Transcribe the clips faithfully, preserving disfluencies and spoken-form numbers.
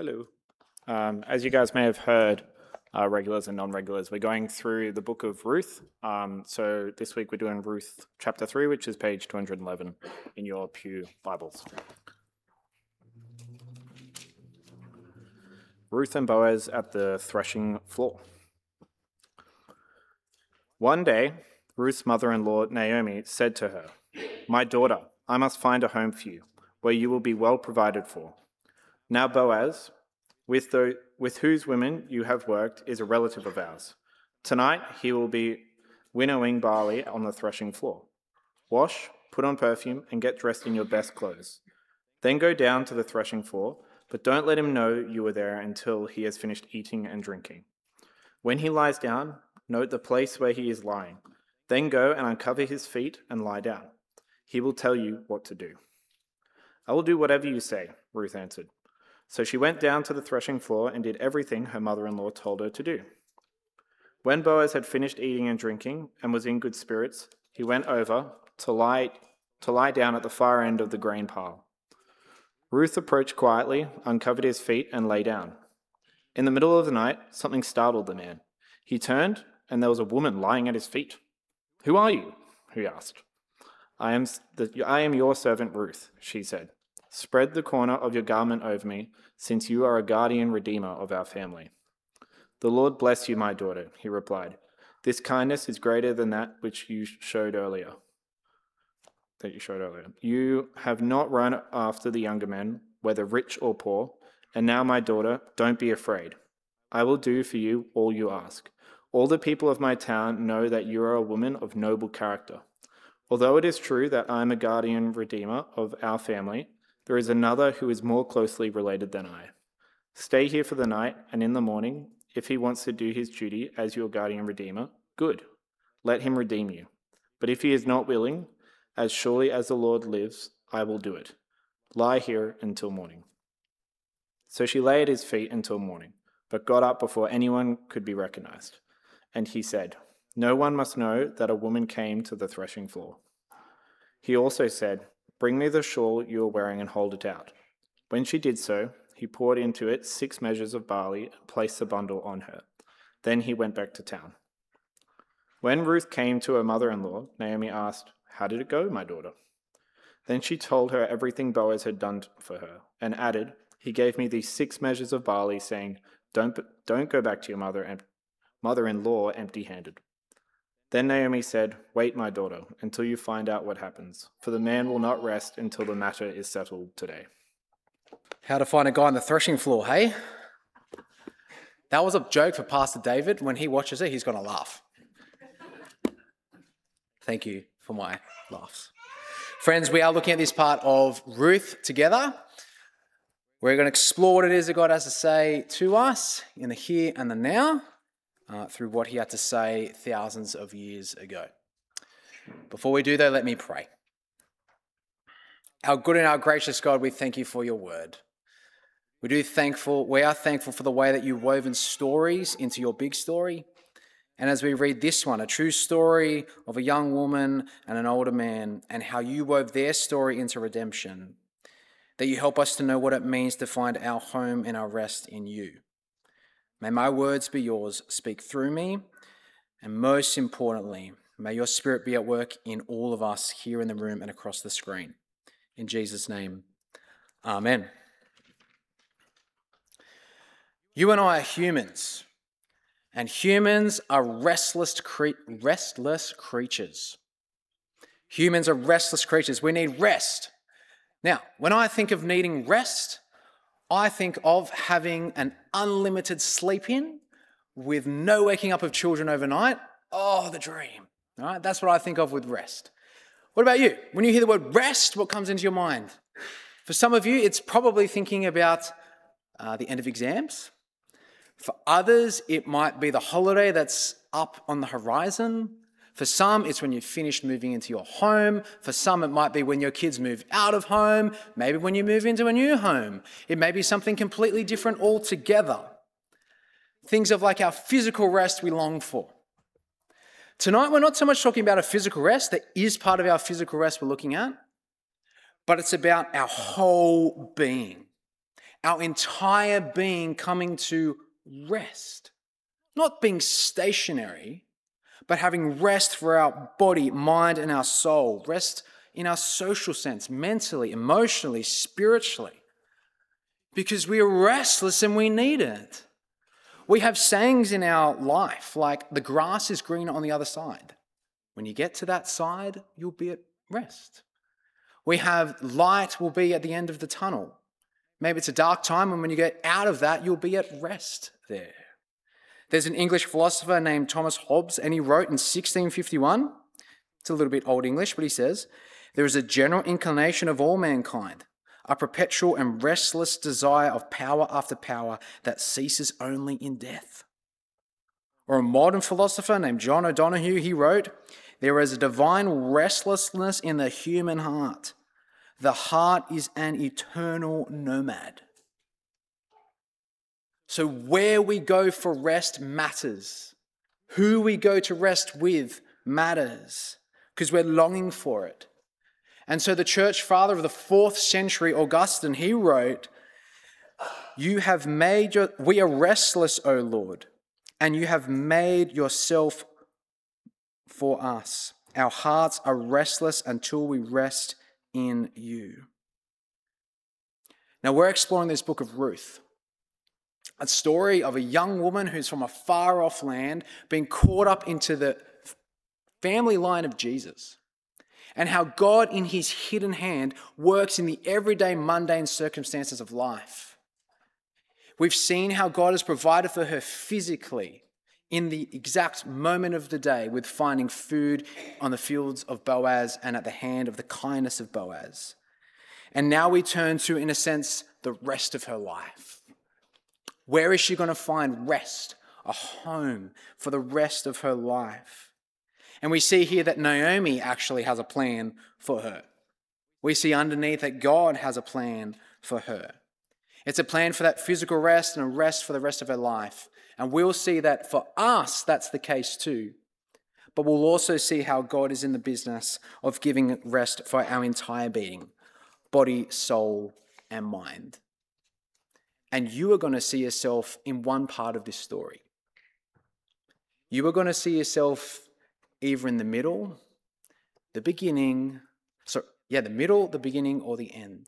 Hello. Um, as you guys may have heard, uh, regulars and non-regulars, we're going through the book of Ruth. Um, so this week we're doing Ruth chapter three, which is page two hundred eleven in your Pew Bibles. Ruth and Boaz at the threshing floor. One day, Ruth's mother-in-law, Naomi, said to her, "My daughter, I must find a home for you, where you will be well provided for. Now Boaz, with, the, with whose women you have worked, is a relative of ours. Tonight he will be winnowing barley on the threshing floor. Wash, put on perfume, and get dressed in your best clothes. Then go down to the threshing floor, but don't let him know you were there until he has finished eating and drinking. When he lies down, note the place where he is lying. Then go and uncover his feet and lie down. He will tell you what to do." "I will do whatever you say," Ruth answered. So she went down to the threshing floor and did everything her mother-in-law told her to do. When Boaz had finished eating and drinking and was in good spirits, he went over to lie, to lie down at the far end of the grain pile. Ruth approached quietly, uncovered his feet, and lay down. In the middle of the night, something startled the man. He turned, and there was a woman lying at his feet. "Who are you?" he asked. I am, the, I am your servant Ruth," she said. "Spread the corner of your garment over me, since you are a guardian redeemer of our family." "The Lord bless you, my daughter," he replied. "This kindness is greater than that which you showed earlier. That you showed earlier. You have not run after the younger men, whether rich or poor. And now, my daughter, don't be afraid. I will do for you all you ask. All the people of my town know that you are a woman of noble character. Although it is true that I am a guardian redeemer of our family, there is another who is more closely related than I. Stay here for the night, and in the morning, if he wants to do his duty as your guardian redeemer, good. Let him redeem you. But if he is not willing, as surely as the Lord lives, I will do it. Lie here until morning." So she lay at his feet until morning, but got up before anyone could be recognized. And he said, "No one must know that a woman came to the threshing floor." He also said, "Bring me the shawl you are wearing and hold it out." When she did so, he poured into it six measures of barley and placed the bundle on her. Then he went back to town. When Ruth came to her mother-in-law, Naomi asked, "How did it go, my daughter?" Then she told her everything Boaz had done for her, and added, "He gave me these six measures of barley, saying, don't, don't go back to your mother and mother-in-law empty-handed." Then Naomi said, "Wait, my daughter, until you find out what happens, for the man will not rest until the matter is settled today." How to find a guy on the threshing floor, hey? That was a joke for Pastor David. When he watches it, he's going to laugh. Thank you for my laughs. Friends, we are looking at this part of Ruth together. We're going to explore what it is that God has to say to us in the here and the now, uh, through what he had to say thousands of years ago. Before we do, though, let me pray. Our good and our gracious God, we thank you for your word. We do thankful, we are thankful for the way that you've woven stories into your big story. And as we read this one, a true story of a young woman and an older man, and how you wove their story into redemption, that you help us to know what it means to find our home and our rest in you. May my words be yours, speak through me, and most importantly, may your Spirit be at work in all of us here in the room and across the screen. In Jesus' name, amen. You and I are humans, and humans are restless, cre- restless creatures. Humans are restless creatures. We need rest. Now, when I think of needing rest, I think of having an unlimited sleep in with no waking up of children overnight. Oh, the dream. All right, that's what I think of with rest. What about you? When you hear the word rest, what comes into your mind? For some of you, it's probably thinking about uh, the end of exams. For others, it might be the holiday that's up on the horizon. For some, it's when you've finished moving into your home. For some, it might be when your kids move out of home, maybe when you move into a new home. It may be something completely different altogether. Things of like our physical rest we long for. Tonight, we're not so much talking about a physical rest. That is part of our physical rest we're looking at. But it's about our whole being, our entire being coming to rest. Not being stationary, but having rest for our body, mind, and our soul. Rest in our social sense, mentally, emotionally, spiritually. Because we are restless and we need it. We have sayings in our life like, the grass is greener on the other side. When you get to that side, you'll be at rest. We have light will be at the end of the tunnel. Maybe it's a dark time, and when you get out of that, you'll be at rest there. There's an English philosopher named Thomas Hobbes, and he wrote in sixteen fifty-one, it's a little bit old English, but he says, there is a general inclination of all mankind, a perpetual and restless desire of power after power that ceases only in death. Or a modern philosopher named John O'Donohue, he wrote, there is a divine restlessness in the human heart. The heart is an eternal nomad. So where we go for rest matters. Who we go to rest with matters, because we're longing for it. And so the church father of the fourth century, Augustine, he wrote, you have made your, we are restless, O Lord, and you have made yourself for us. Our hearts are restless until we rest in you. Now we're exploring this book of Ruth, a story of a young woman who's from a far off land being caught up into the family line of Jesus, and how God in his hidden hand works in the everyday mundane circumstances of life. We've seen how God has provided for her physically in the exact moment of the day with finding food on the fields of Boaz and at the hand of the kindness of Boaz. And now we turn to, in a sense, the rest of her life. Where is she going to find rest, a home for the rest of her life? And we see here that Naomi actually has a plan for her. We see underneath that God has a plan for her. It's a plan for that physical rest and a rest for the rest of her life. And we'll see that for us, that's the case too. But we'll also see how God is in the business of giving rest for our entire being, body, soul, and mind. And you are going to see yourself in one part of this story. You are going to see yourself either in the middle, the beginning, so yeah, the middle, the beginning, or the end.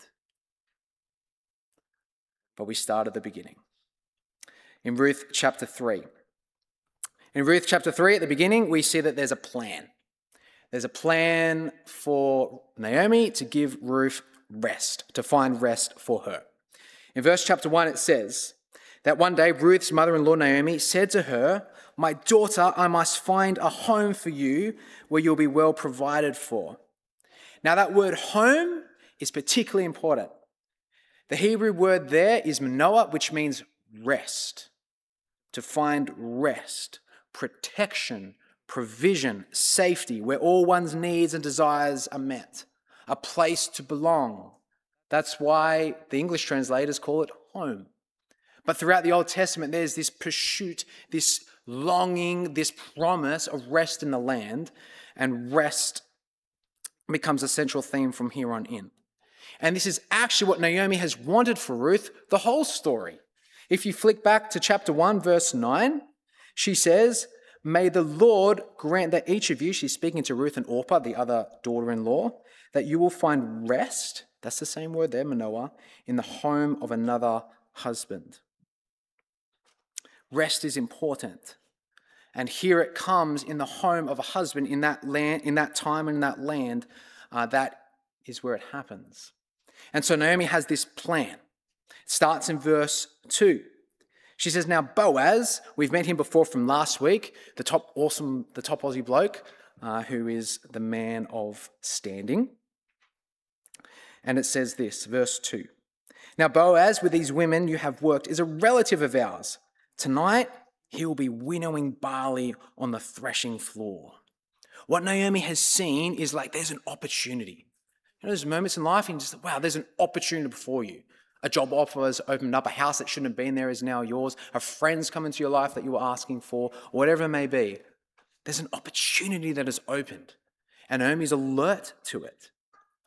But we start at the beginning. In Ruth chapter three. In Ruth chapter three, at the beginning, we see that there's a plan. There's a plan for Naomi to give Ruth rest, to find rest for her. In verse chapter one, it says that one day Ruth's mother-in-law Naomi said to her, my daughter, I must find a home for you where you'll be well provided for. Now that word home is particularly important. The Hebrew word there is manoah, which means rest. To find rest, protection, provision, safety, where all one's needs and desires are met. A place to belong. That's why the English translators call it home. But throughout the Old Testament, there's this pursuit, this longing, this promise of rest in the land, and rest becomes a central theme from here on in. And this is actually what Naomi has wanted for Ruth the whole story. If you flick back to chapter one, verse nine, she says, may the Lord grant that each of you, she's speaking to Ruth and Orpah, the other daughter-in-law, that you will find rest, that's the same word there, manoah, in the home of another husband. Rest is important. And here it comes in the home of a husband in that land, in that time and in that land. Uh, that is where it happens. And so Naomi has this plan. It starts in verse two. She says, now Boaz, we've met him before from last week, the top awesome, the top Aussie bloke, uh, who is the man of standing. And it says this, verse two. Now Boaz, with these women you have worked, is a relative of ours. Tonight, he will be winnowing barley on the threshing floor. What Naomi has seen is like there's an opportunity. You know, there's moments in life and you just, wow, there's an opportunity before you. A job offer has opened up, a house that shouldn't have been there is now yours, a friend's come into your life that you were asking for, or whatever it may be. There's an opportunity that has opened, and Naomi's alert to it.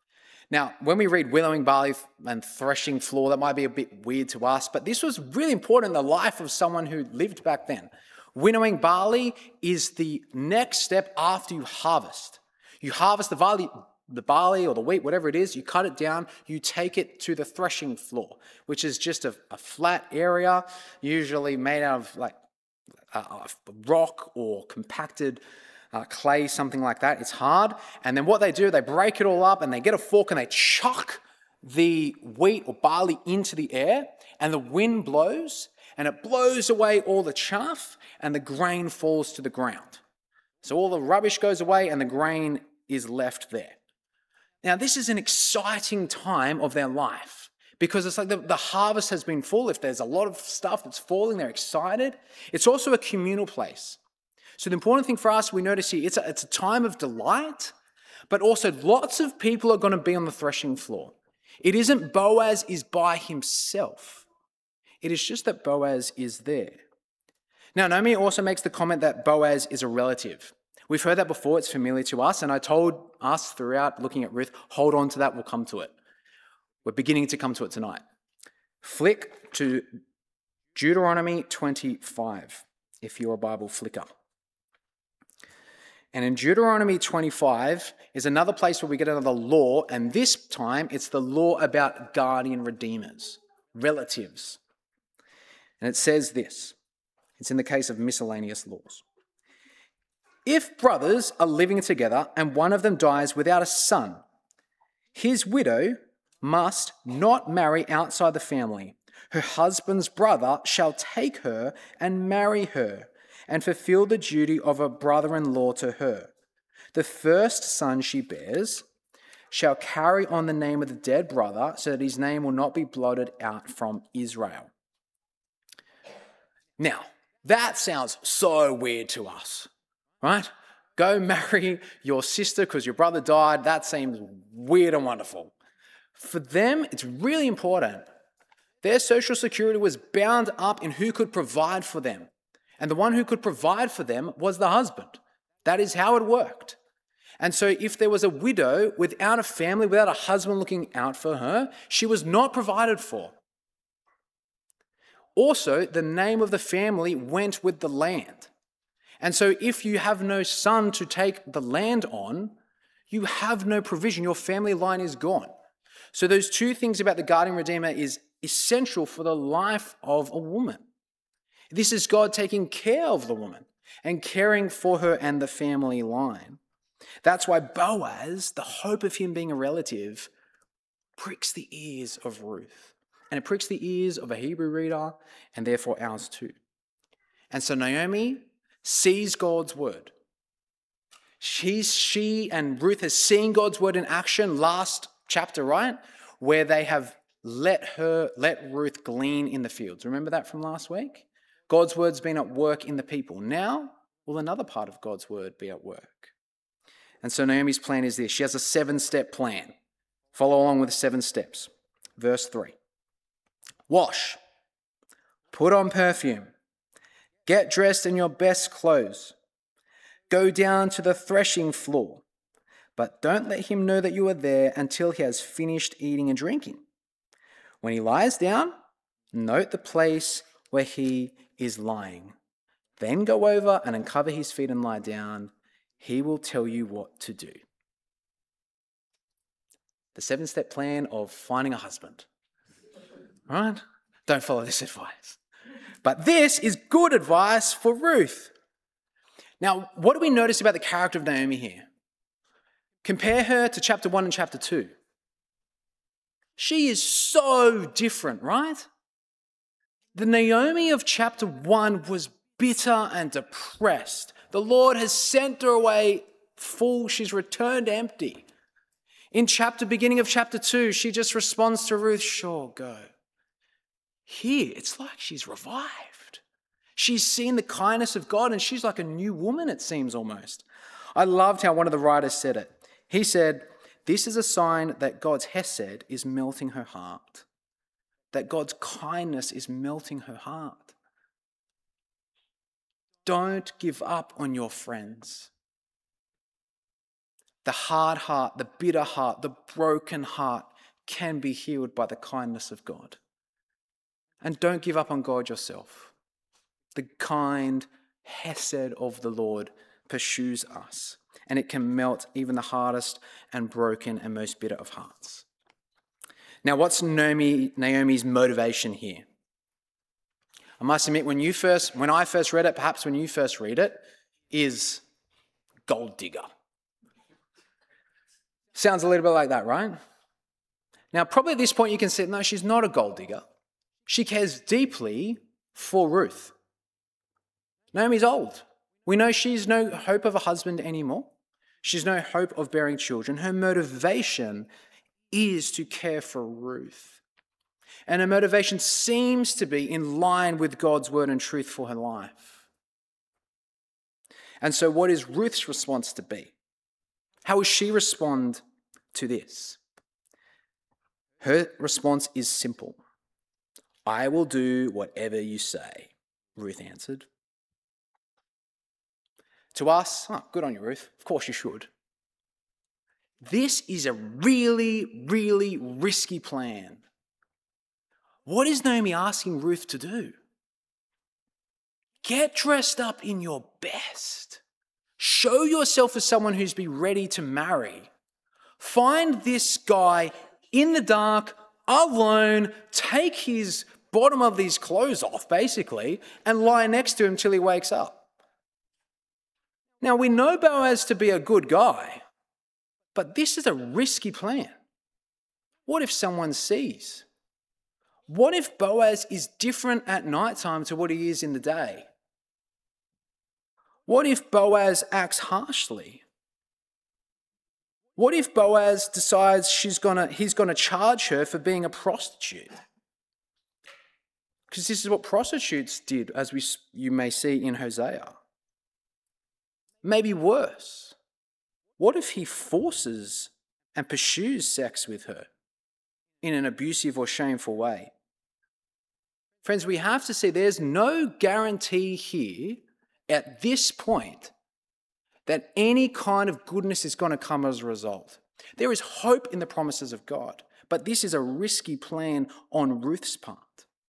Now, when we read winnowing barley and threshing floor, that might be a bit weird to us, but this was really important in the life of someone who lived back then. Winnowing barley is the next step after you harvest. You harvest the barley, the barley or the wheat, whatever it is, you cut it down, you take it to the threshing floor, which is just a, a flat area, usually made out of like a, a rock or compacted uh, clay, something like that. It's hard. And then what they do, they break it all up and they get a fork and they chuck the wheat or barley into the air, and the wind blows and it blows away all the chaff and the grain falls to the ground. So all the rubbish goes away and the grain is left there. Now, this is an exciting time of their life because it's like the, the harvest has been full. If there's a lot of stuff that's falling, they're excited. It's also a communal place. So the important thing for us, we notice here, it's a, it's a time of delight, but also lots of people are going to be on the threshing floor. It isn't Boaz is by himself. It is just that Boaz is there. Now, Naomi also makes the comment that Boaz is a relative. We've heard that before, it's familiar to us, and I told us throughout looking at Ruth, hold on to that, we'll come to it. We're beginning to come to it tonight. Flick to Deuteronomy twenty-five, if you're a Bible flicker. And in Deuteronomy twenty-five is another place where we get another law, and this time it's the law about guardian redeemers, relatives. And it says this, it's in the case of miscellaneous laws. If brothers are living together and one of them dies without a son, his widow must not marry outside the family. Her husband's brother shall take her and marry her and fulfill the duty of a brother-in-law to her. The first son she bears shall carry on the name of the dead brother so that his name will not be blotted out from Israel. Now, that sounds so weird to us. Right? Go marry your sister because your brother died. That seems weird and wonderful. For them, it's really important. Their social security was bound up in who could provide for them. And the one who could provide for them was the husband. That is how it worked. And so if there was a widow without a family, without a husband looking out for her, she was not provided for. Also, the name of the family went with the land. And so if you have no son to take the land on, you have no provision. Your family line is gone. So those two things about the guardian redeemer is essential for the life of a woman. This is God taking care of the woman and caring for her and the family line. That's why Boaz, the hope of him being a relative, pricks the ears of Ruth. And it pricks the ears of a Hebrew reader and therefore ours too. And so Naomi sees God's word. She's, she and Ruth has seen God's word in action last chapter, right? Where they have let her, let Ruth glean in the fields. Remember that from last week? God's word's been at work in the people. Now, will another part of God's word be at work? And so Naomi's plan is this. She has a seven-step plan. Follow along with the seven steps. Verse three. Wash. Put on perfume. Get dressed in your best clothes. Go down to the threshing floor, but don't let him know that you are there until he has finished eating and drinking. When he lies down, note the place where he is lying. Then go over and uncover his feet and lie down. He will tell you what to do. The seven-step plan of finding a husband. Right? Don't follow this advice. But this is good advice for Ruth. Now, what do we notice about the character of Naomi here? Compare her to chapter one and chapter two. She is so different, right? The Naomi of chapter one was bitter and depressed. The Lord has sent her away full. She's returned empty. In chapter beginning of chapter two, she just responds to Ruth, sure, go. Here, it's like she's revived. She's seen the kindness of God and she's like a new woman, it seems almost. I loved how one of the writers said it. He said, this is a sign that God's hesed is melting her heart. That God's kindness is melting her heart. Don't give up on your friends. The hard heart, the bitter heart, the broken heart can be healed by the kindness of God. And don't give up on God yourself. The kind hesed of the Lord pursues us, and it can melt even the hardest and broken and most bitter of hearts. Now, what's Naomi, Naomi's motivation here? I must admit, when you first, when I first read it, perhaps when you first read it, is gold digger. Sounds a little bit like that, right? Now, probably at this point you can say, no, she's not a gold digger. She cares deeply for Ruth. Naomi's old. We know she's no hope of a husband anymore. She's no hope of bearing children. Her motivation is to care for Ruth. And her motivation seems to be in line with God's word and truth for her life. And so what is Ruth's response to be? How will she respond to this? Her response is simple. I will do whatever you say, Ruth answered. To us, oh, good on you, Ruth. Of course you should. This is a really, really risky plan. What is Naomi asking Ruth to do? Get dressed up in your best. Show yourself as someone who's be ready to marry. Find this guy in the dark, alone, take his bottom of his clothes off, basically, and lie next to him till he wakes up. Now, we know Boaz to be a good guy, but this is a risky plan. What if someone sees? What if Boaz is different at nighttime to what he is in the day? What if Boaz acts harshly? What if Boaz decides she's gonna, he's going to charge her for being a prostitute? Because this is what prostitutes did, as we, you may see in Hosea. Maybe worse. What if he forces and pursues sex with her in an abusive or shameful way? Friends, we have to see there's no guarantee here at this point that any kind of goodness is going to come as a result. There is hope in the promises of God, but this is a risky plan on Ruth's part.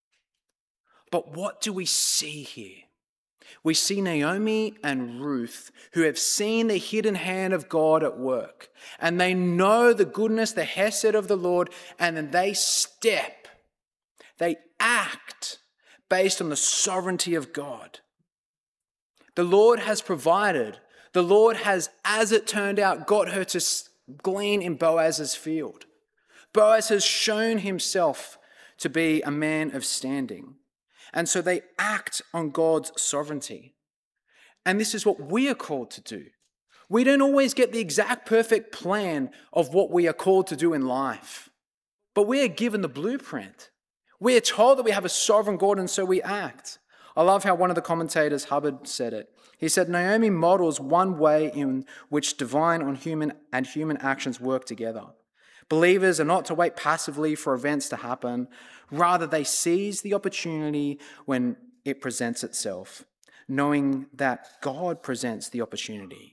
But what do we see here? We see Naomi and Ruth who have seen the hidden hand of God at work, and they know the goodness, the hesed of the Lord, and then they step, they act based on the sovereignty of God. The Lord has provided. The Lord has, as it turned out, got her to glean in Boaz's field. Boaz has shown himself to be a man of standing. And so they act on God's sovereignty. And this is what we are called to do. We don't always get the exact perfect plan of what we are called to do in life, but we are given the blueprint. We are told that we have a sovereign God, and so we act. I love how one of the commentators, Hubbard, said it. He said, Naomi models one way in which divine on human and human actions work together. Believers are not to wait passively for events to happen. Rather, they seize the opportunity when it presents itself, knowing that God presents the opportunity.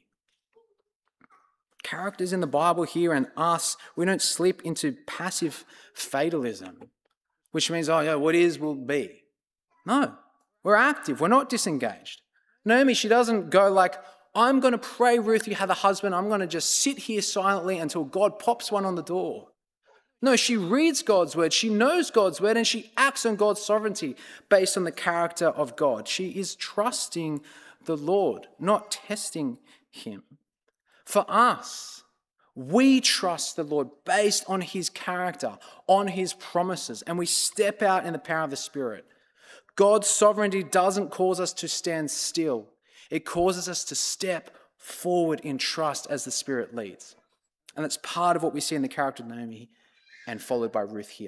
Characters in the Bible here and us, we don't slip into passive fatalism, which means, oh yeah, what is will be. No, we're active. We're not disengaged. Naomi, she doesn't go like, I'm going to pray, Ruth, you have a husband. I'm going to just sit here silently until God pops one on the door. No, she reads God's word. She knows God's word, and she acts on God's sovereignty based on the character of God. She is trusting the Lord, not testing him. For us, we trust the Lord based on his character, on his promises, and we step out in the power of the Spirit. God's sovereignty doesn't cause us to stand still. It causes us to step forward in trust as the Spirit leads. And that's part of what we see in the character of Naomi and followed by Ruth here.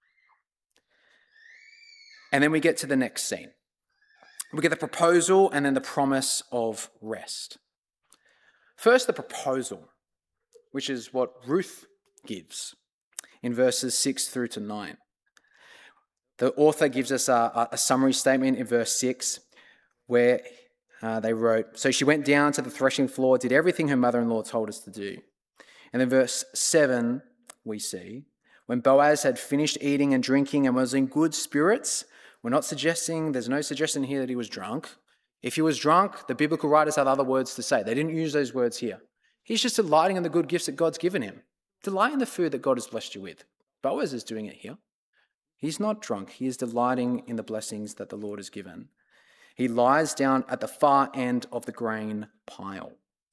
And then we get to the next scene. We get the proposal and then the promise of rest. First, the proposal, which is what Ruth gives in verses six through to nine. The author gives us a, a summary statement in verse six where uh, they wrote, so she went down to the threshing floor, did everything her mother-in-law told us to do. And then verse seven, we see, when Boaz had finished eating and drinking and was in good spirits, we're not suggesting, there's no suggestion here that he was drunk. If he was drunk, the biblical writers had other words to say. They didn't use those words here. He's just delighting in the good gifts that God's given him. Delight in the food that God has blessed you with. Boaz is doing it here. He's not drunk. He is delighting in the blessings that the Lord has given. He lies down at the far end of the grain pile.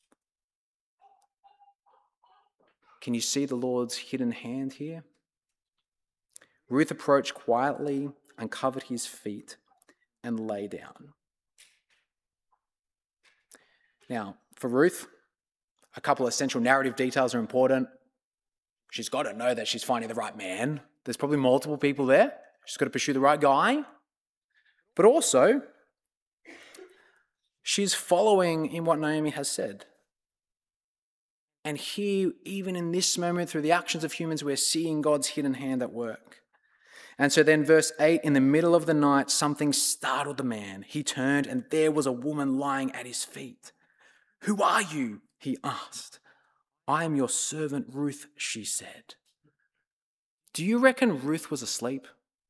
Can you see the Lord's hidden hand here? Ruth approached quietly, uncovered his feet, and lay down. Now, for Ruth, a couple of essential narrative details are important. She's got to know that she's finding the right man. There's probably multiple people there. She's got to pursue the right guy. But also, she's following in what Naomi has said. And here, even in this moment, through the actions of humans, we're seeing God's hidden hand at work. And so then verse eight, in the middle of the night, something startled the man. He turned and there was a woman lying at his feet. "Who are you?" he asked. "I am your servant Ruth," she said. Do you reckon Ruth was asleep?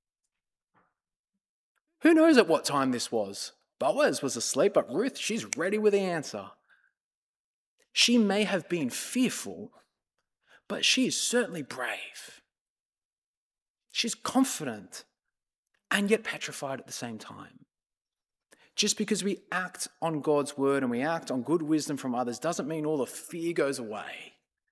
Who knows at what time this was? Boaz was asleep, but Ruth, she's ready with the answer. She may have been fearful, but she is certainly brave. She's confident and yet petrified at the same time. Just because we act on God's word and we act on good wisdom from others doesn't mean all the fear goes away.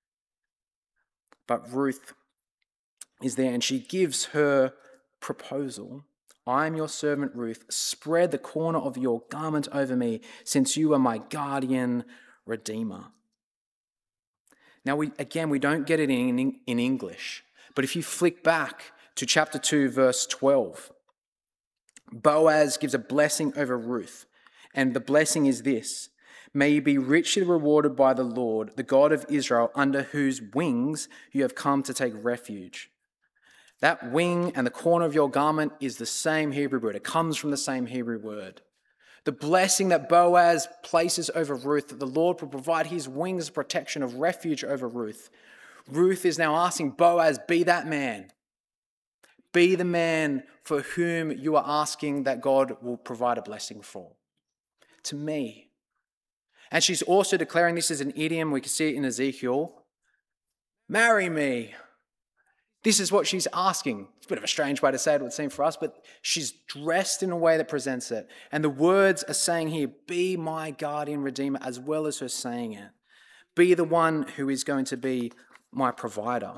But Ruth is there and she gives her proposal. "I am your servant Ruth. Spread the corner of your garment over me, since you are my guardian redeemer." Now, we again, we don't get it in, in English, but if you flick back to chapter two, verse twelve, Boaz gives a blessing over Ruth, and the blessing is this: "May you be richly rewarded by the Lord, the God of Israel, under whose wings you have come to take refuge." That wing and the corner of your garment is the same Hebrew word. It comes from the same Hebrew word. The blessing that Boaz places over Ruth, that the Lord will provide his wings of protection, of refuge over Ruth. Ruth is now asking Boaz, be that man. Be the man for whom you are asking that God will provide a blessing for. To me. And she's also declaring this as an idiom. We can see it in Ezekiel. Marry me. This is what she's asking. It's a bit of a strange way to say it, it would seem, for us, but she's dressed in a way that presents it. And the words are saying here, be my guardian redeemer, as well as her saying it. Be the one who is going to be my provider.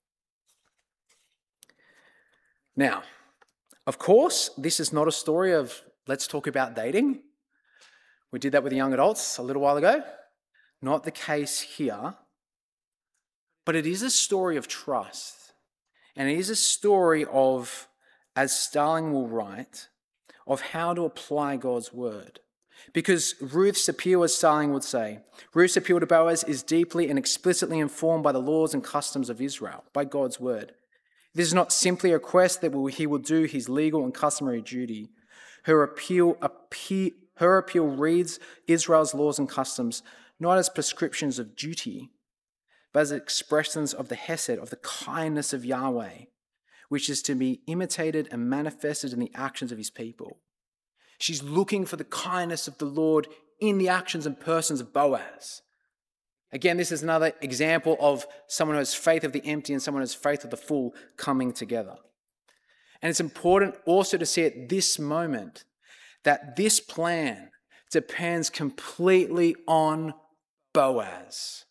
Now, of course, this is not a story of let's talk about dating. We did that with the young adults a little while ago. Not the case here. But it is a story of trust. And it is a story of, as Starling will write, of how to apply God's word. Because Ruth's appeal, as Starling would say, Ruth's appeal to Boaz is deeply and explicitly informed by the laws and customs of Israel, by God's word. This is not simply a request that he will do his legal and customary duty. Her appeal, appeal, her appeal reads Israel's laws and customs not as prescriptions of duty, but as expressions of the hesed, of the kindness of Yahweh, which is to be imitated and manifested in the actions of his people. She's looking for the kindness of the Lord in the actions and persons of Boaz. Again, this is another example of someone who has faith of the empty and someone who has faith of the full coming together. And it's important also to see at this moment that this plan depends completely on Boaz.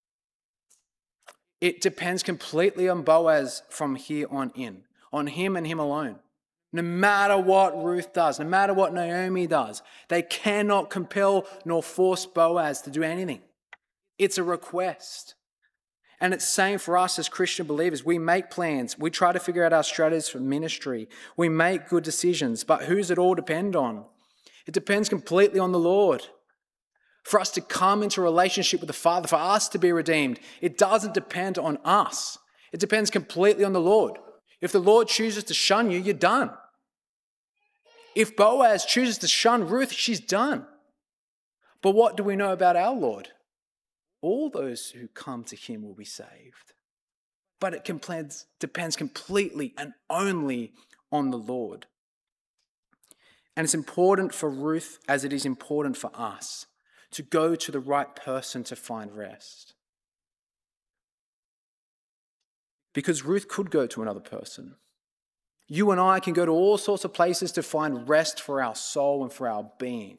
It depends completely on Boaz from here on in, on him and him alone. No matter what Ruth does, no matter what Naomi does, they cannot compel nor force Boaz to do anything. It's a request. And it's same for us as Christian believers. We make plans. We try to figure out our strategies for ministry. We make good decisions. But who's it all depend on? It depends completely on the Lord. For us to come into a relationship with the Father, for us to be redeemed, it doesn't depend on us. It depends completely on the Lord. If the Lord chooses to shun you, you're done. If Boaz chooses to shun Ruth, she's done. But what do we know about our Lord? all those who come to him will be saved. But it depends, depends completely and only on the Lord. And it's important for Ruth, as it is important for us, to go to the right person to find rest. Because Ruth could go to another person. You and I can go to all sorts of places to find rest for our soul and for our being.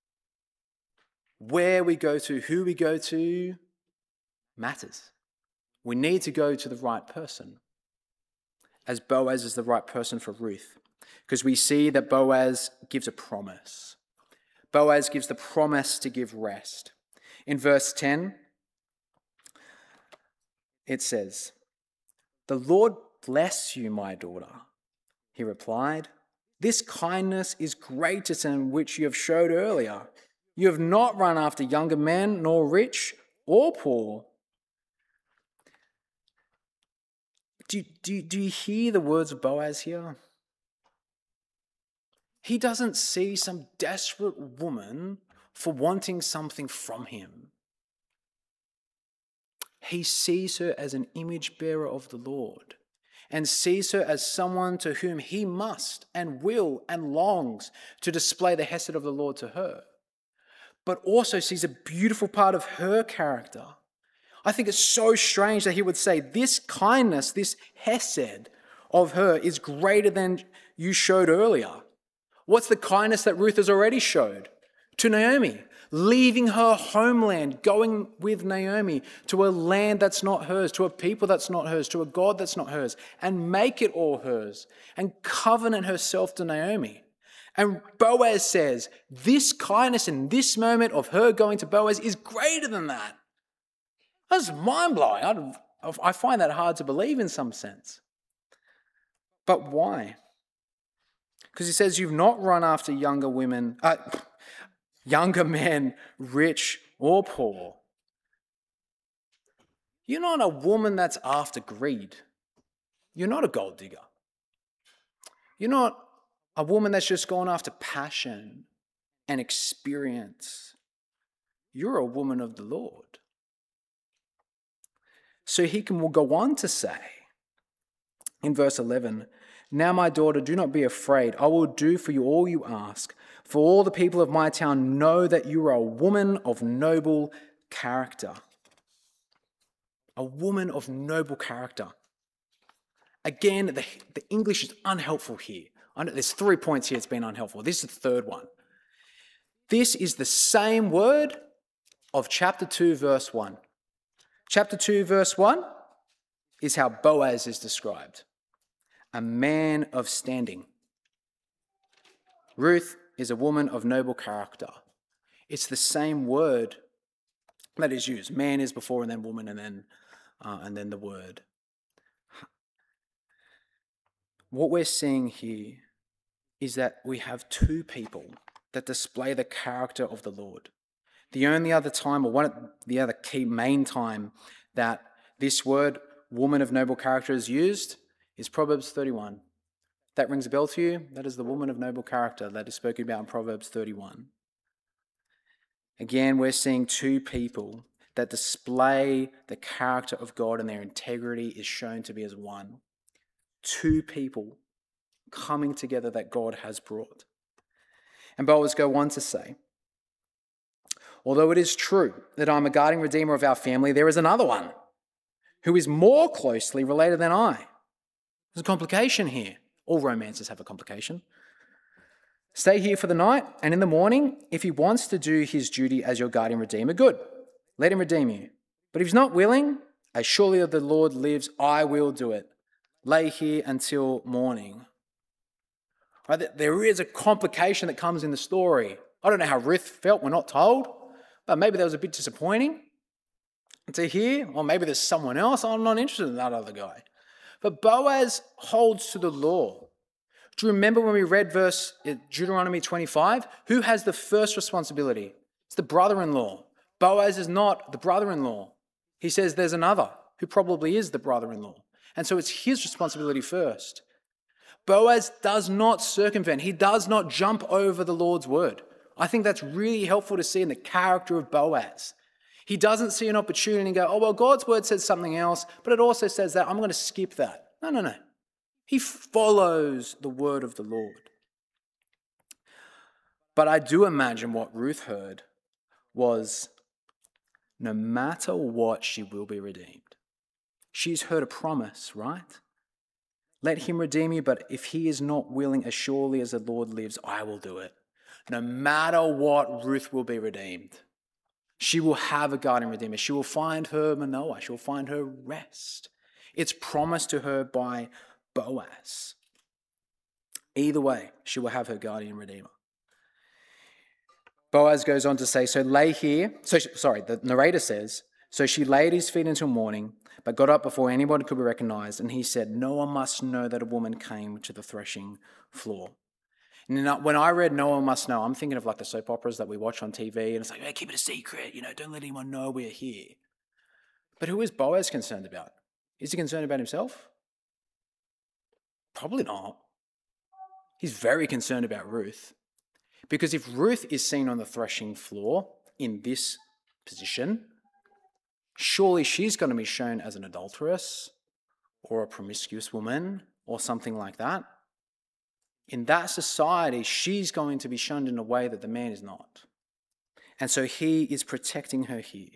Where we go to, who we go to, matters. We need to go to the right person, as Boaz is the right person for Ruth, because we see that Boaz gives a promise. Boaz gives the promise to give rest. In verse ten, it says, "The Lord bless you, my daughter." He replied, "This kindness is greater than which you have showed earlier. You have not run after younger men, nor rich or poor." Do, do, do you hear the words of Boaz here? He doesn't see some desperate woman for wanting something from him. He sees her as an image bearer of the Lord and sees her as someone to whom he must and will and longs to display the hesed of the Lord to her, but also sees a beautiful part of her character. I think it's so strange that he would say this kindness, this hesed of her is greater than you showed earlier. What's the kindness that Ruth has already showed? To Naomi, leaving her homeland, going with Naomi to a land that's not hers, to a people that's not hers, to a God that's not hers, and make it all hers, and covenant herself to Naomi. And Boaz says, this kindness in this moment of her going to Boaz is greater than that. That's mind-blowing. I, I find that hard to believe in some sense. But why? Because he says, you've not run after younger women, uh, younger men, rich or poor. You're not a woman that's after greed. You're not a gold digger. You're not a woman that's just gone after passion and experience. You're a woman of the Lord. So he can will go on to say in verse eleven, "Now, my daughter, do not be afraid. I will do for you all you ask. For all the people of my town know that you are a woman of noble character." A woman of noble character. Again, the, the English is unhelpful here. I know there's three points here it's been unhelpful. This is the third one. This is the same word of chapter two, verse one. Chapter two, verse one is how Boaz is described. A man of standing. Ruth is a woman of noble character. It's the same word that is used. Man is before and then woman and then, uh, and then the word. What we're seeing here is that we have two people that display the character of the Lord. The only other time, or one of the other key main time that this word, woman of noble character, is used is Proverbs thirty-one. That rings a bell to you? That is the woman of noble character that is spoken about in Proverbs thirty-one. Again, we're seeing two people that display the character of God, and their integrity is shown to be as one. Two people coming together that God has brought. And Boaz go on to say, although it is true that I'm a guardian redeemer of our family, there is another one who is more closely related than I. There's a complication here. All romances have a complication. Stay here for the night, and in the morning, if he wants to do his duty as your guardian redeemer, good. Let him redeem you. But if he's not willing, as surely as the Lord lives, I will do it. Lay here until morning. Right, there is a complication that comes in the story. I don't know how Ruth felt, we're not told, but maybe that was a bit disappointing to hear, or maybe there's someone else. I'm not interested in that other guy. But Boaz holds to the law. Do you remember when we read verse Deuteronomy twenty-five? Who has the first responsibility? It's the brother-in-law. Boaz is not the brother-in-law. He says there's another who probably is the brother-in-law. And so it's his responsibility first. Boaz does not circumvent. He does not jump over the Lord's word. I think that's really helpful to see in the character of Boaz. He doesn't see an opportunity and go, oh, well, God's word says something else, but it also says that. I'm going to skip that. No, no, no. He follows the word of the Lord. But I do imagine what Ruth heard was, no matter what, she will be redeemed. She's heard a promise, right? Let him redeem you, but if he is not willing, as surely as the Lord lives, I will do it. No matter what, Ruth will be redeemed. She will have a guardian redeemer. She will find her Manoah. She will find her rest. It's promised to her by Boaz. Either way, she will have her guardian redeemer. Boaz goes on to say, so lay here. So, sorry, the narrator says, so she laid at his feet until morning, but got up before anyone could be recognized. And he said, no one must know that a woman came to the threshing floor. And when I read No One Must Know, I'm thinking of like the soap operas that we watch on T V. And it's like, hey, keep it a secret. You know, don't let anyone know we're here. But who is Boaz concerned about? Is he concerned about himself? Probably not. He's very concerned about Ruth. Because if Ruth is seen on the threshing floor in this position, surely she's going to be shown as an adulteress or a promiscuous woman or something like that. In that society, she's going to be shunned in a way that the man is not. And so he is protecting her here.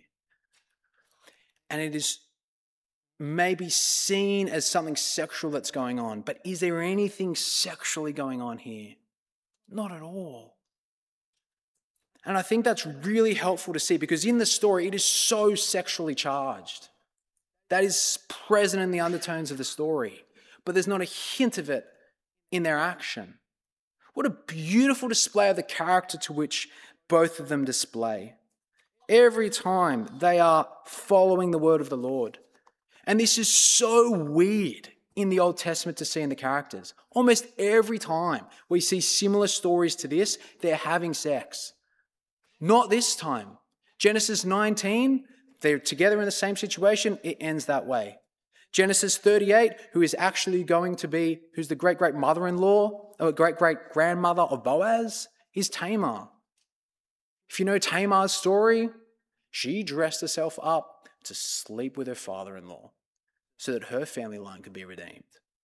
And it is maybe seen as something sexual that's going on, but is there anything sexually going on here? Not at all. And I think that's really helpful to see because in the story, it is so sexually charged. That is present in the undertones of the story, but there's not a hint of it in their action. What a beautiful display of the character to which both of them display. Every time they are following the word of the Lord. And this is so weird in the Old Testament to see in the characters. Almost every time we see similar stories to this, they're having sex. Not this time. Genesis nineteen, they're together in the same situation, it ends that way. Genesis thirty-eight, who is actually going to be, who's the great-great-mother-in-law, or great-great-grandmother of Boaz, is Tamar. If you know Tamar's story, she dressed herself up to sleep with her father-in-law so that her family line could be redeemed.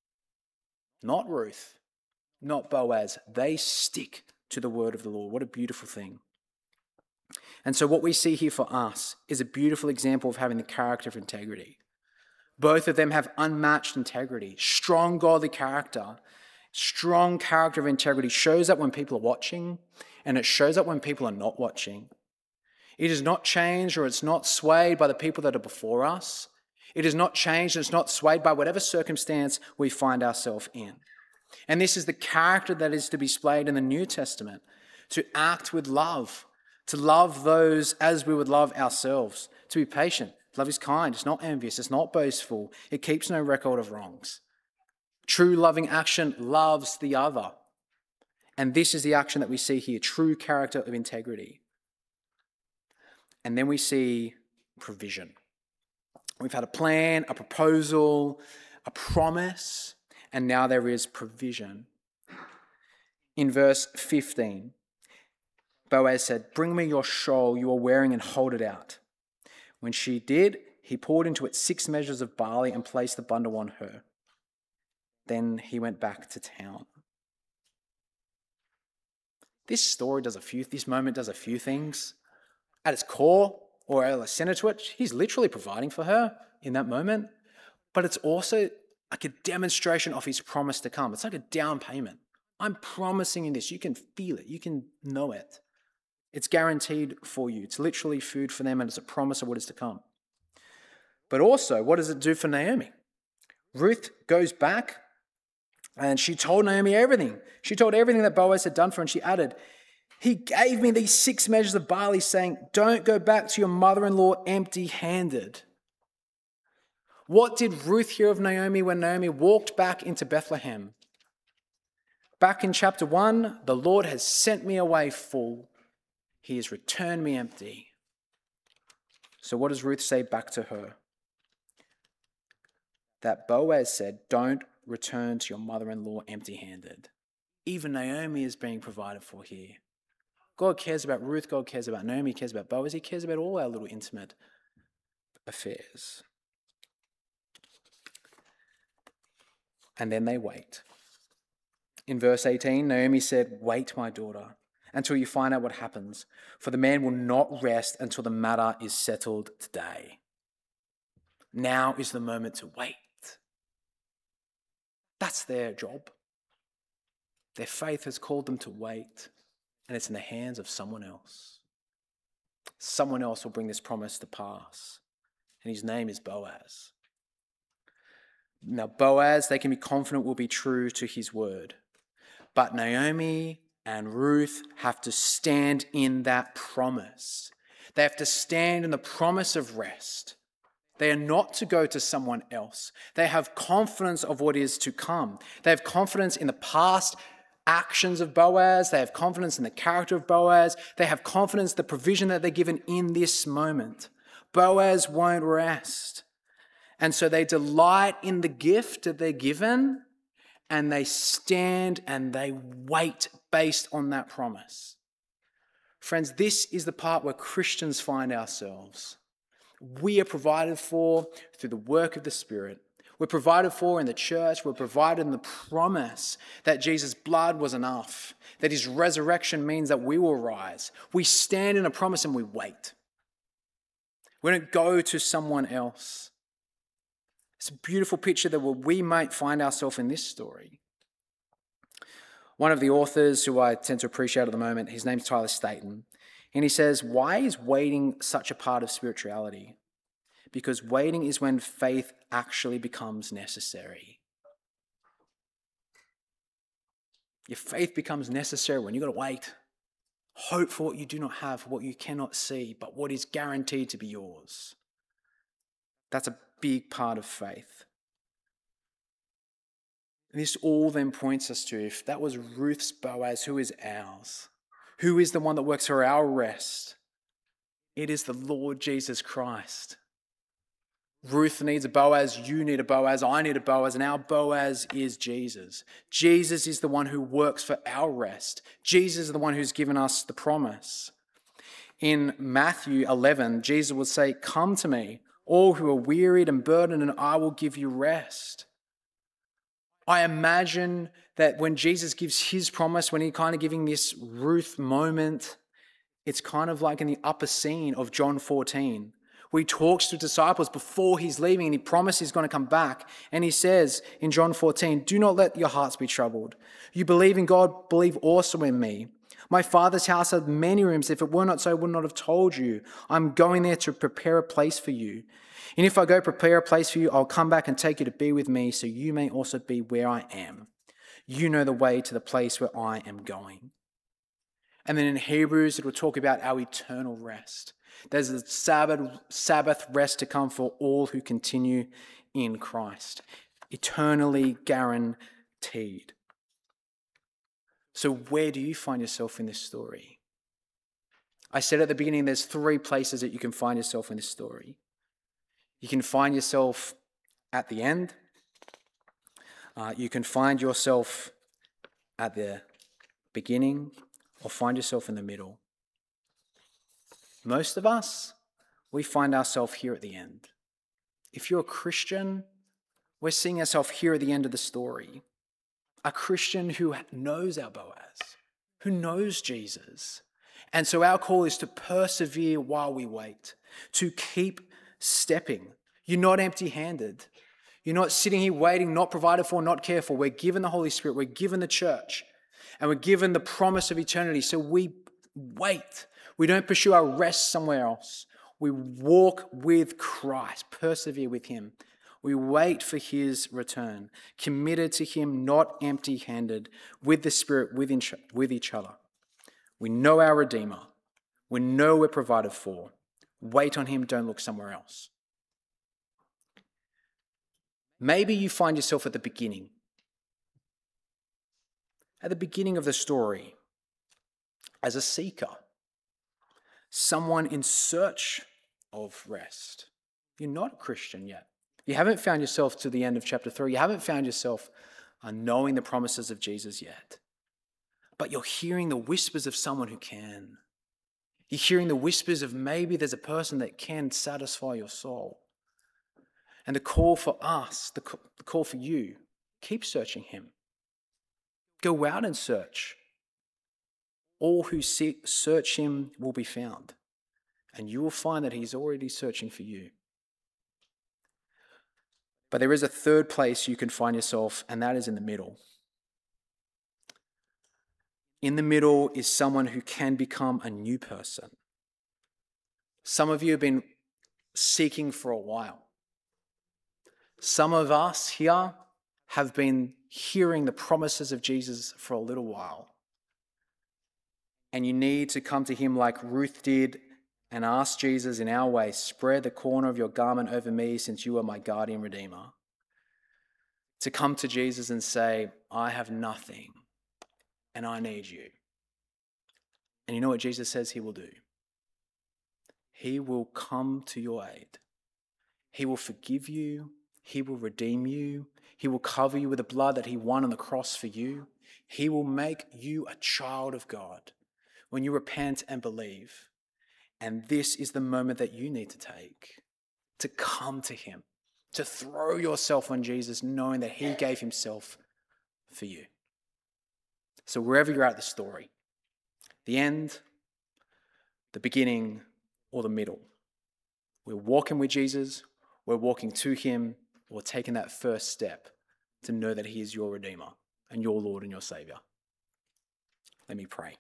Not Ruth, not Boaz. They stick to the word of the Lord. What a beautiful thing. And so what we see here for us is a beautiful example of having the character of integrity. Both of them have unmatched integrity, strong godly character. Strong character of integrity shows up when people are watching, and it shows up when people are not watching. It is not changed or it's not swayed by the people that are before us. It is not changed and it's not swayed by whatever circumstance we find ourselves in. And this is the character that is to be displayed in the New Testament, to act with love, to love those as we would love ourselves, to be patient. Love is kind, it's not envious, it's not boastful, it keeps no record of wrongs. True loving action loves the other. And this is the action that we see here, true character of integrity. And then we see provision. We've had a plan, a proposal, a promise, and now there is provision. In verse fifteen, Boaz said, "Bring me your shawl you are wearing and hold it out." When she did, he poured into it six measures of barley and placed the bundle on her. Then he went back to town. This story does a few, this moment does a few things. At its core, or at the center to it, he's literally providing for her in that moment. But it's also like a demonstration of his promise to come. It's like a down payment. I'm promising you this. You can feel it. You can know it. It's guaranteed for you. It's literally food for them, and it's a promise of what is to come. But also, what does it do for Naomi? Ruth goes back, and she told Naomi everything. She told everything that Boaz had done for her, and she added, "He gave me these six measures of barley, saying, 'Don't go back to your mother-in-law empty-handed.'" What did Ruth hear of Naomi when Naomi walked back into Bethlehem? Back in chapter one, "The Lord has sent me away full. He has returned me empty." So what does Ruth say back to her? That Boaz said, "Don't return to your mother-in-law empty-handed." Even Naomi is being provided for here. God cares about Ruth, God cares about Naomi, He cares about Boaz, He cares about all our little intimate affairs. And then they wait. In verse eighteen, Naomi said, "Wait, my daughter, until you find out what happens, for the man will not rest until the matter is settled today." Now is the moment to wait. That's their job. Their faith has called them to wait, and it's in the hands of someone else. Someone else will bring this promise to pass, and his name is Boaz. Now, Boaz, they can be confident, will be true to his word. But Naomi and Ruth have to stand in that promise. They have to stand in the promise of rest. They are not to go to someone else. They have confidence of what is to come. They have confidence in the past actions of Boaz. They have confidence in the character of Boaz. They have confidence in the provision that they're given in this moment. Boaz won't rest. And so they delight in the gift that they're given, and they stand and they wait based on that promise. Friends, this is the part where Christians find ourselves. We are provided for through the work of the Spirit. We're provided for in the church. We're provided in the promise that Jesus' blood was enough, that his resurrection means that we will rise. We stand in a promise and we wait. We don't go to someone else. It's a beautiful picture that we might find ourselves in this story. One of the authors who I tend to appreciate at the moment, his name's Tyler Staton, and he says, why is waiting such a part of spirituality? Because waiting is when faith actually becomes necessary. Your faith becomes necessary when you've got to wait. Hope for what you do not have, what you cannot see, but what is guaranteed to be yours. That's a big part of faith. This all then points us to, if that was Ruth's Boaz, who is ours? Who is the one that works for our rest? It is the Lord Jesus Christ. Ruth needs a Boaz, you need a Boaz, I need a Boaz, and our Boaz is Jesus. Jesus is the one who works for our rest. Jesus is the one who's given us the promise. In Matthew eleven, Jesus would say, "Come to me, all who are wearied and burdened, and I will give you rest." I imagine that when Jesus gives his promise, when he's kind of giving this Ruth moment, it's kind of like in the upper scene of John fourteen, where he talks to disciples before he's leaving and he promises he's going to come back. And he says in John fourteen, "Do not let your hearts be troubled. You believe in God, believe also in me. My Father's house has many rooms. If it were not so, I would not have told you. I'm going there to prepare a place for you. And if I go prepare a place for you, I'll come back and take you to be with me, so you may also be where I am. You know the way to the place where I am going." And then in Hebrews, it will talk about our eternal rest. There's a Sabbath, Sabbath rest to come for all who continue in Christ. Eternally guaranteed. So where do you find yourself in this story? I said at the beginning, there's three places that you can find yourself in this story. You can find yourself at the end. Uh, you can find yourself at the beginning, or find yourself in the middle. Most of us, we find ourselves here at the end. If you're a Christian, we're seeing ourselves here at the end of the story. A Christian who knows our Boaz, who knows Jesus. And so our call is to persevere while we wait, to keep stepping. You're not empty-handed. You're not sitting here waiting, not provided for, not cared for. We're given the Holy Spirit. We're given the church. And we're given the promise of eternity. So we wait. We don't pursue our rest somewhere else. We walk with Christ, persevere with him. We wait for his return, committed to him, not empty-handed, with the Spirit, with each other. We know our Redeemer. We know we're provided for. Wait on him, don't look somewhere else. Maybe you find yourself at the beginning. At the beginning of the story, as a seeker, someone in search of rest. You're not a Christian yet. You haven't found yourself to the end of chapter three. You haven't found yourself uh, knowing the promises of Jesus yet. but you're hearing the whispers of someone who can. You're hearing the whispers of maybe there's a person that can satisfy your soul. And the call for us, the call for you, keep searching him. Go out and search. All who seek, search him will be found. And you will find that he's already searching for you. But there is a third place you can find yourself, and that is in the middle. In the middle is someone who can become a new person. Some of you have been seeking for a while. Some of us here have been hearing the promises of Jesus for a little while. And you need to come to him like Ruth did and ask Jesus in our way, spread the corner of your garment over me since you are my guardian redeemer. To come to Jesus and say, I have nothing and I need you. And you know what Jesus says he will do? He will come to your aid. He will forgive you. He will redeem you. He will cover you with the blood that he won on the cross for you. He will make you a child of God when you repent and believe. And this is the moment that you need to take, to come to him, to throw yourself on Jesus, knowing that he gave himself for you. So wherever you're at the story, the end, the beginning, or the middle, we're walking with Jesus, we're walking to him, or taking that first step to know that he is your Redeemer and your Lord and your Savior. Let me pray.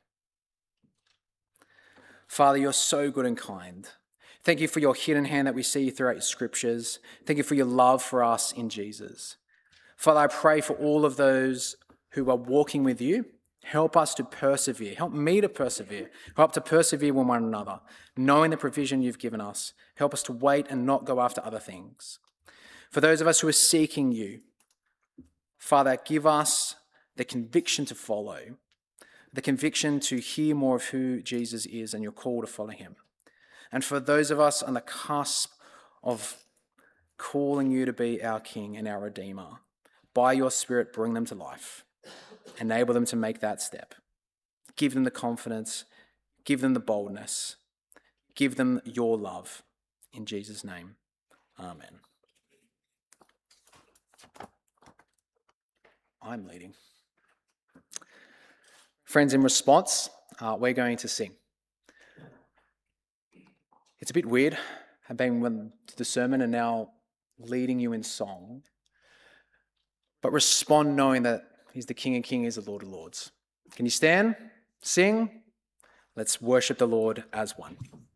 Father, you're so good and kind. Thank you for your hidden hand that we see throughout your scriptures. Thank you for your love for us in Jesus. Father, I pray for all of those who are walking with you. Help us to persevere. Help me to persevere. Help to persevere with one another, knowing the provision you've given us. Help us to wait and not go after other things. For those of us who are seeking you, Father, give us the conviction to follow, the conviction to hear more of who Jesus is and your call to follow him. And for those of us on the cusp of calling you to be our King and our Redeemer, by your Spirit, bring them to life. Enable them to make that step. Give them the confidence. Give them the boldness. Give them your love. In Jesus' name, amen. I'm leading. Friends, in response, uh, we're going to sing. It's a bit weird. I've been to the sermon and now leading you in song. But respond knowing that he's the King of Kings, he's the Lord of Lords. Can you stand? Sing? Let's worship the Lord as one.